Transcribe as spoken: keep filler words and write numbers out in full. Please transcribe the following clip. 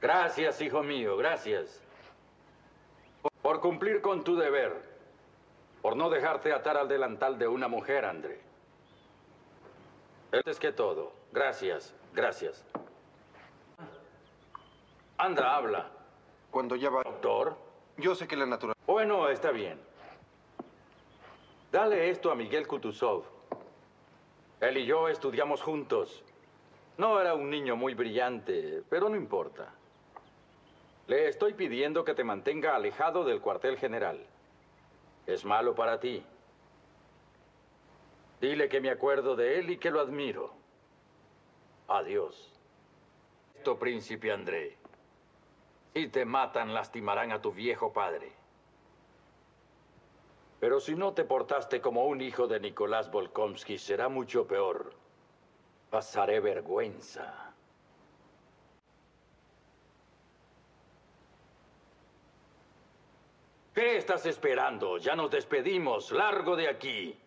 Gracias, hijo mío, gracias. Por cumplir con tu deber. Por no dejarte atar al delantal de una mujer, André. Antes que todo, gracias, gracias. Anda, habla. Cuando ya va... Doctor. Yo sé que la naturaleza... Bueno, está bien. Dale esto a Miguel Kutuzov. Él y yo estudiamos juntos. No era un niño muy brillante, pero no importa. Le estoy pidiendo que te mantenga alejado del cuartel general. Es malo para ti. Dile que me acuerdo de él y que lo admiro. Adiós. Esto, príncipe André. Si te matan, lastimarán a tu viejo padre. Pero si no te portaste como un hijo de Nicolás Volkomsky, será mucho peor. Pasaré vergüenza. ¿Qué estás esperando? Ya nos despedimos. Largo de aquí.